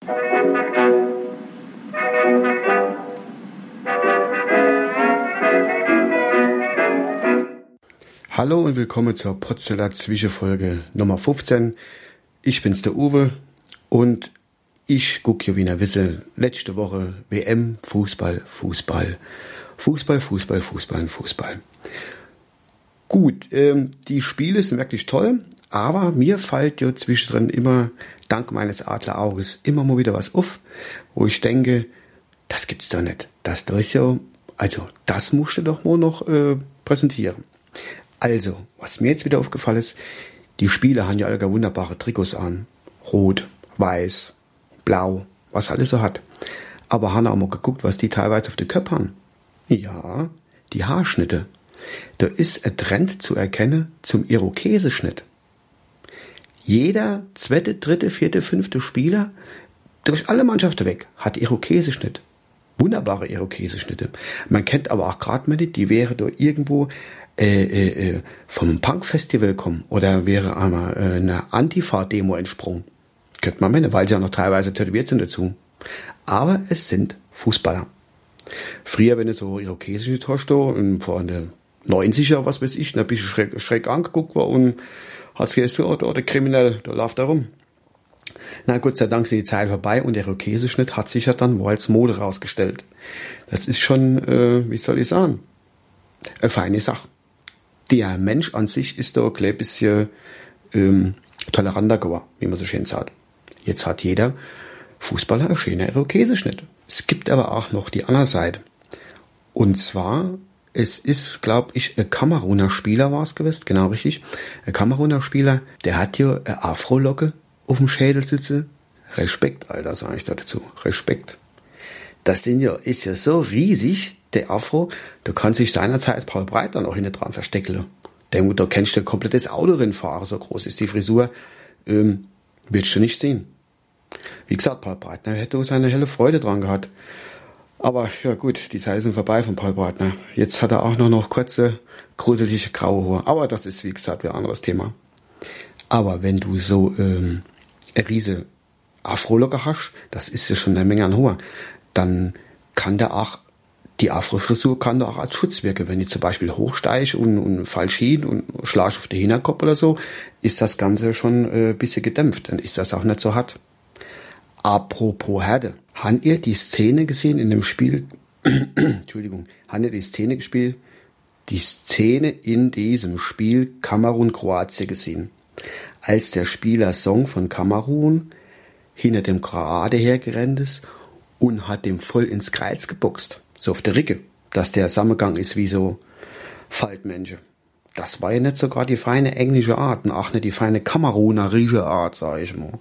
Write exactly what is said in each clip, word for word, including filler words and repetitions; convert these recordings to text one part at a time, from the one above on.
Hallo und willkommen zur Potzeller Zwischenfolge Nummer fünfzehn. Ich bin's, der Uwe, und ich gucke hier wie eine Wissel. Letzte Woche W M, Fußball, Fußball, Fußball, Fußball, Fußball, Fußball. Gut, ähm, die Spiele sind wirklich toll, aber mir fällt ja zwischendrin immer, dank meines Adlerauges, immer mal wieder was auf, wo ich denke, das gibt's doch nicht. Das da ist ja, also das musst du doch mal noch äh, präsentieren. Also, was mir jetzt wieder aufgefallen ist, die Spieler haben ja alle gar wunderbare Trikots an. Rot, weiß, blau, was alles so hat. Aber haben auch mal geguckt, was die teilweise auf den Köpfen haben. Ja, die Haarschnitte. Da ist ein Trend zu erkennen zum Irokeseschnitt. Jeder zweite, dritte, vierte, fünfte Spieler durch alle Mannschaften weg hat Irokeseschnitt. Wunderbare Irokeseschnitte. Man kennt aber auch gerade mal nicht, die wäre da irgendwo Äh, äh, vom Punk-Festival kommen oder wäre einmal äh, eine Antifa-Demo entsprungen. Könnte man meinen, weil sie ja noch teilweise tätowiert sind dazu. Aber es sind Fußballer. Früher, wenn es so irokesische Tochter und vor der neunziger, was weiß ich, ein bisschen schräg, schräg angeguckt war und hat es gesagt, oh, der Kriminell, da läuft er rum. Na, Gott sei Dank sind die Zeit vorbei und der Irokeseschnitt hat sich ja dann wohl als Mode rausgestellt. Das ist schon, äh, wie soll ich sagen, eine feine Sache. Der Mensch an sich ist da ein bisschen ähm, toleranter geworden, wie man so schön sagt. Jetzt hat jeder Fußballer einen schönen Irokeseschnitt. Es gibt aber auch noch die andere Seite. Und zwar, es ist, glaube ich, ein Kameruner Spieler war es gewesen, genau richtig. Ein Kameruner Spieler, der hat hier eine Afro-Locke auf dem Schädel sitzen. Respekt, Alter, sage ich dazu. Respekt. Das sind ja, ist ja so riesig, der Afro, da kann sich seinerzeit Paul Breitner noch hinten dran verstecken. Denn da kennst du ein komplettes Autorennen fahren, so groß ist die Frisur, ähm, willst du nicht sehen. Wie gesagt, Paul Breitner hätte seine helle Freude dran gehabt. Aber ja gut, die Zeiten sind vorbei von Paul Breitner. Jetzt hat er auch noch, noch kurze, gruselige graue Haare. Aber das ist, wie gesagt, ein anderes Thema. Aber wenn du so ähm, eine riese Afro-Locke hast, das ist ja schon eine Menge an Haar, dann kann der auch die Afro-Frisur kann da auch als Schutz wirken. Wenn ich zum Beispiel hochsteige und, und falsch hin und schlage auf den Hinterkopf oder so, ist das Ganze schon äh, ein bisschen gedämpft. Dann ist das auch nicht so hart. Apropos Härte. Habt ihr die Szene gesehen in dem Spiel? Entschuldigung. Habt ihr die Szene gespielt? Die Szene in diesem Spiel Kamerun-Kroatien gesehen. Als der Spieler Song von Kamerun hinter dem Kroate hergerannt ist und hat dem voll ins Kreuz geboxt. So auf der Ricke, dass der Sammelgang ist wie so Faltmenschen. Das war ja nicht sogar die feine englische Art und auch nicht die feine kamerunerische Art, sag ich mal.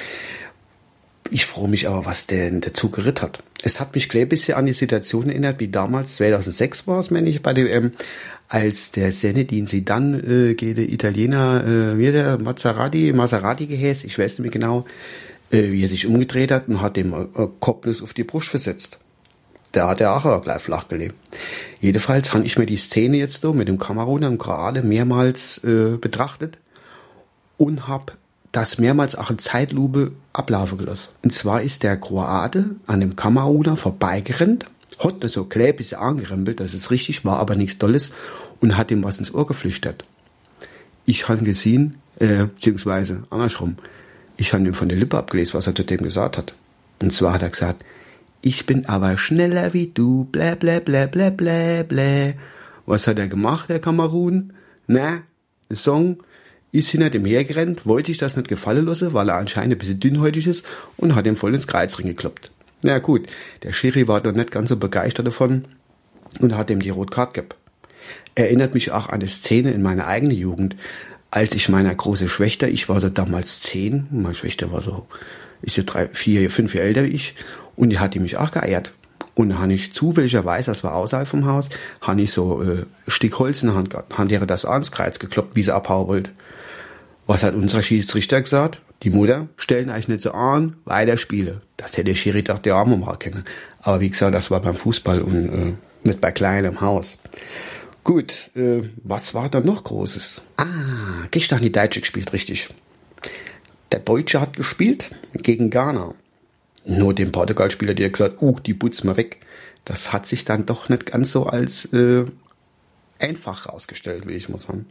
Ich freue mich aber, was der dazu geritten hat. Es hat mich gleich ein bisschen an die Situation erinnert, wie damals, zweitausendsechs war es, meine ich, bei der W M, als der Zinedine Zidane äh, gegen den Italiener, äh, wie der Maserati, Maserati geheißen, ich weiß nicht mehr genau, äh, wie er sich umgedreht hat und hat dem äh, Kopfnuss auf die Brust versetzt. Der hat ja auch gleich flach gelegt. Jedenfalls habe ich mir die Szene jetzt so mit dem Kameruner und Kroate mehrmals äh, betrachtet und habe das mehrmals auch in Zeitlupe ablaufen gelassen. Und zwar ist der Kroate an dem Kameruner vorbeigerannt, hat da so klein bisschen angerempelt, das ist richtig, war aber nichts Tolles und hat ihm was ins Ohr geflüstert. Ich habe gesehen, äh, beziehungsweise andersrum, ich habe ihm von der Lippe abgelesen, was er zu dem gesagt hat. Und zwar hat er gesagt, ich bin aber schneller wie du, blä, blä, blä, blä, blä, blä. Was hat er gemacht, der Kamerun? Na, der Song ist hinter dem hergerannt, wollte ich das nicht gefallen lassen, weil er anscheinend ein bisschen dünnhäutig ist und hat ihm voll ins Kreuz reingekloppt. Na gut, der Schiri war doch nicht ganz so begeistert davon und hat ihm die Rotkarte gegeben. Erinnert mich auch an eine Szene in meiner eigenen Jugend, als ich meiner großen Schwester, ich war so damals zehn, meine Schwester war so, ist ja drei, vier, fünf Jahre älter wie ich, und die hat die mich auch geeiert. Und da habe ich zufälligerweise, das war außerhalb vom Haus, habe ich so äh, ein Stück Holz in der Hand gehabt, haben die das ans Kreuz gekloppt, wie sie abhauen wollte. Was hat unser Schiedsrichter gesagt? Die Mutter, stellen euch nicht so an, weiter spielen. Das hätte der Schiri doch die Arme mal kennen. Aber wie gesagt, das war beim Fußball und äh, nicht bei kleinem Haus. Gut, äh, was war da noch Großes? Ah, gestern die Deutsche gespielt, richtig. Der Deutsche hat gespielt gegen Ghana. Nur dem Portugal-Spieler, der gesagt, uh, die putz mal weg. Das hat sich dann doch nicht ganz so als äh, einfach herausgestellt, will ich mal sagen.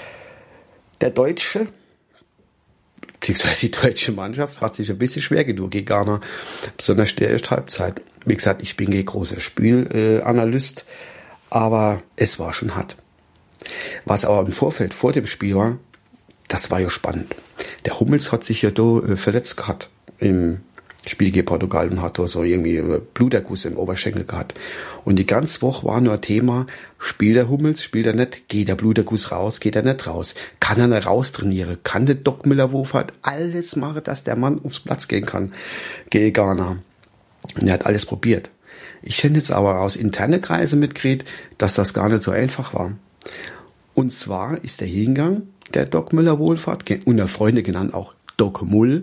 Der Deutsche, beziehungsweise die deutsche Mannschaft, hat sich ein bisschen schwer genug gegen Ghana, besonders der erste Halbzeit. Wie gesagt, ich bin kein großer Spielanalyst, aber es war schon hart. Was aber im Vorfeld, vor dem Spiel war, das war ja spannend. Der Hummels hat sich ja da äh, verletzt gehabt im Spiel gegen Portugal und hat da so irgendwie Bluterguss im Oberschenkel gehabt. Und die ganze Woche war nur ein Thema, spielt der Hummels, spielt er nicht, geht der Bluterguss raus, geht er nicht raus, kann er nicht raustrainieren, kann der Doc Müller-Wohlfahrt alles machen, dass der Mann aufs Platz gehen kann, gegen Ghana. Und er hat alles probiert. Ich hätte jetzt aber aus internen Kreisen mitgekriegt, dass das gar nicht so einfach war. Und zwar ist der hingegangen, der Doc Müller-Wohlfahrt, unter Freunde genannt auch Doc Mull.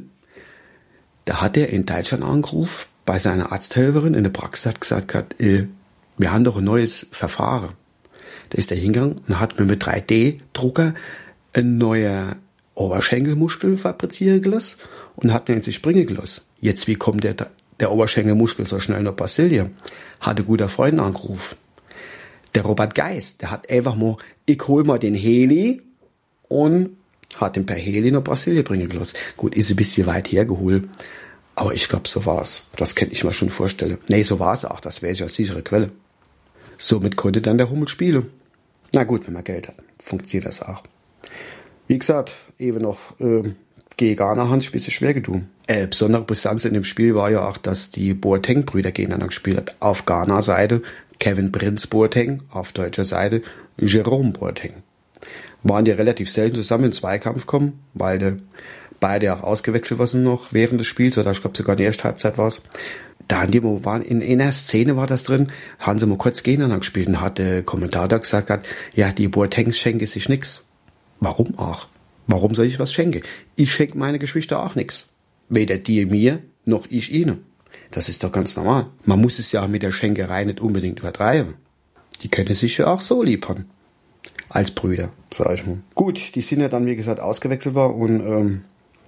Da hat er in Deutschland angerufen, bei seiner Arzthelferin in der Praxis, hat gesagt, äh, wir haben doch ein neues Verfahren. Da ist er hingegangen und hat mir mit drei D Drucker ein neuer Oberschenkelmuskel fabrizieren gelassen und hat ihn sich springen gelassen. Jetzt, wie kommt der, der Oberschenkelmuskel so schnell nach Brasilien? Hat ein guter Freund angerufen. Der Robert Geist, der hat einfach mal, ich hol mal den Heli und hat ihn per Heli nach Brasilien bringen gelassen. Gut, ist ein bisschen weit hergeholt, aber ich glaube, so war's. Das könnte ich mir schon vorstellen. Nee, so war's auch, das wäre ja eine sichere Quelle. Somit konnte dann der Hummel spielen. Na gut, wenn man Geld hat, funktioniert das auch. Wie gesagt, eben noch äh, gegen Ghana haben sich ein bisschen schwer getan. Äh, besondere Brisanz in dem Spiel war ja auch, dass die Boateng-Brüder gegeneinander gespielt haben. Auf Ghana-Seite Kevin Prince Boateng, auf deutscher Seite Jerome Boateng. Waren die relativ selten zusammen in den Zweikampf kommen, weil die beide auch ausgewechselt waren noch während des Spiels, oder ich glaube sogar in der ersten Halbzeit war es. Da haben die waren in, in einer Szene war das drin, haben sie mal kurz gegeneinander gespielt und hat der Kommentator gesagt, hat, ja, die Boatengs schenken sich nix. Warum auch? Warum soll ich was schenken? Ich schenke meine Geschwister auch nix. Weder die mir, noch ich ihnen. Das ist doch ganz normal. Man muss es ja mit der Schenkerei nicht unbedingt übertreiben. Die können sich ja auch so lieb haben. Als Brüder, sag ich mal. Gut, die sind ja dann, wie gesagt, ausgewechselt war und ähm,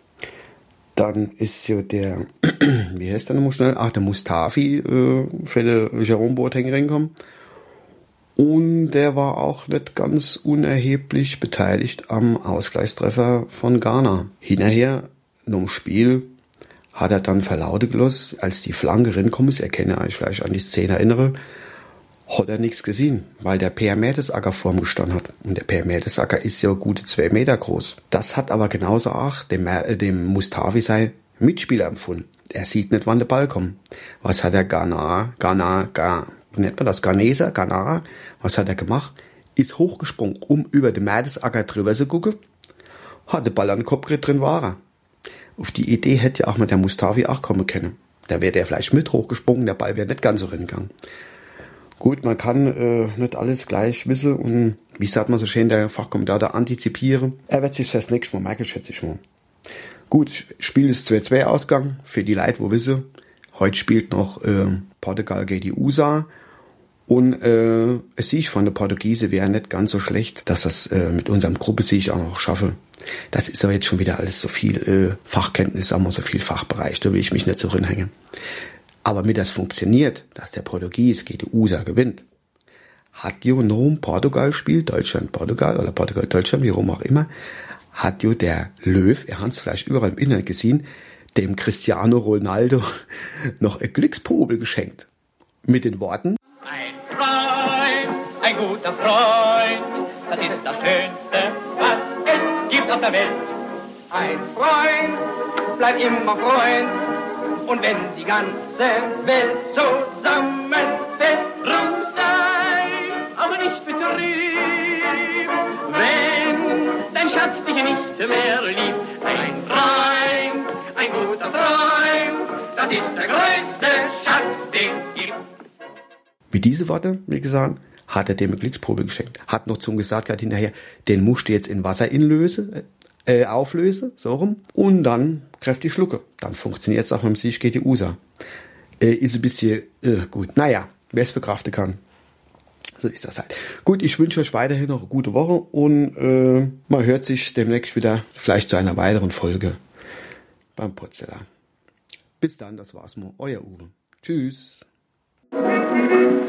dann ist ja der, wie heißt der nochmal schnell? Ach, der Mustafi äh, für den Jerome Boateng reingekommen. Und der war auch nicht ganz unerheblich beteiligt am Ausgleichstreffer von Ghana. Hinterher, nach dem Spiel, hat er dann verlauten gelassen, als die Flanke reinkommen ist, er kann ja euch vielleicht an die Szene erinnern, hat er nichts gesehen, weil der Per Mertesacker vor ihm gestanden hat. Und der Per Mertesacker ist ja gute zwei Meter groß. Das hat aber genauso auch dem, äh, dem Mustafi sein Mitspieler empfunden. Er sieht nicht, wann der Ball kommt. Was hat der Ghana, Ghana, Ghana, wie nennt man das? Ghaneser, Ghana, was hat er gemacht? Ist hochgesprungen, um über den Mertesacker drüber zu gucken, hat den Ball an den Kopf gekriegt, drin war er. Auf die Idee hätte ja auch mal der Mustafi auch kommen können. Da wäre der vielleicht mit hochgesprungen, der Ball wäre nicht ganz so reingegangen. Gut, man kann äh, nicht alles gleich wissen und wie sagt man so schön, der Fachkommentator antizipieren. Er wird sich fürs nächste Mal merken, schätze ich mal. Gut, Spiel ist zwei zwei Ausgang, für die Leute, wo wissen. Heute spielt noch äh, Portugal gegen die U S A und äh, es Sieg von der Portugiese wäre nicht ganz so schlecht, dass das äh, mit unserem Gruppensieg auch noch schaffe. Das ist aber jetzt schon wieder alles so viel äh, Fachkenntnis, haben wir so viel Fachbereich, da will ich mich nicht so reinhängen. Aber mit das funktioniert, dass der Portugies gegen die U S A gewinnt, hat jo noch ein Portugal-Spiel, Deutschland-Portugal oder Portugal-Deutschland, wie rum auch immer, hat jo der Löw, er hat es vielleicht überall im Internet gesehen, dem Cristiano Ronaldo noch ein Glückspobel geschenkt. Mit den Worten: Ein Freund, ein guter Freund, das ist das Schönste, was es gibt auf der Welt. Ein Freund, bleib immer Freund. Und wenn die ganze Welt zusammenfällt, drum sei auch nicht betrübt, wenn dein Schatz dich nicht mehr liebt. Ein Freund, ein guter Freund, das ist der größte Schatz, den es gibt. Mit diesen Worten, wie gesagt, hat er dem eine Glücksprobe geschenkt. Hat noch zum gesagt gehabt hinterher, den musst du jetzt in Wasser inlösen. Äh, auflöse, so rum, und dann kräftig schlucke. Dann funktioniert es auch mit dem Sieg gegen die U S A. Äh, ist ein bisschen äh, gut. Naja, wer es bekraften kann. So ist das halt. Gut, ich wünsche euch weiterhin noch eine gute Woche und äh, man hört sich demnächst wieder vielleicht zu einer weiteren Folge beim Potzeller. Bis dann, das war's mal. Euer Uwe. Tschüss.